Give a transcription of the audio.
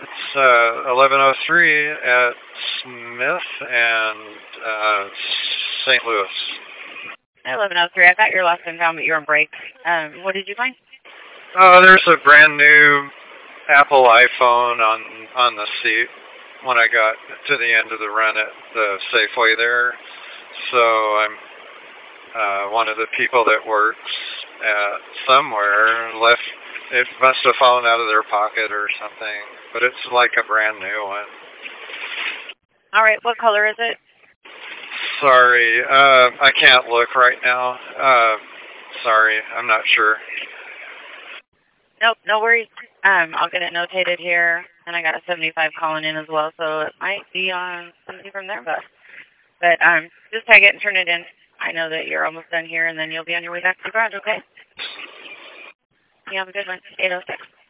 It's 1103 at Smith and St. Louis. 1103. I got your lost and found, but you're on break. What did you find? There's a brand new Apple iPhone on the seat when I got to the end of the run at the Safeway there. So I'm one of the people that works at somewhere left. It must have fallen out of their pocket or something, but it's like a brand new one. All right, what color is it? Sorry, I can't look right now. Sorry, I'm not sure. Nope, no worries. I'll get it notated here, and I got a 75 calling in as well, so it might be on something from their bus. But just tag it and turn it in. I know that you're almost done here, and then you'll be on your way back to the garage, okay? You have a good one. 806.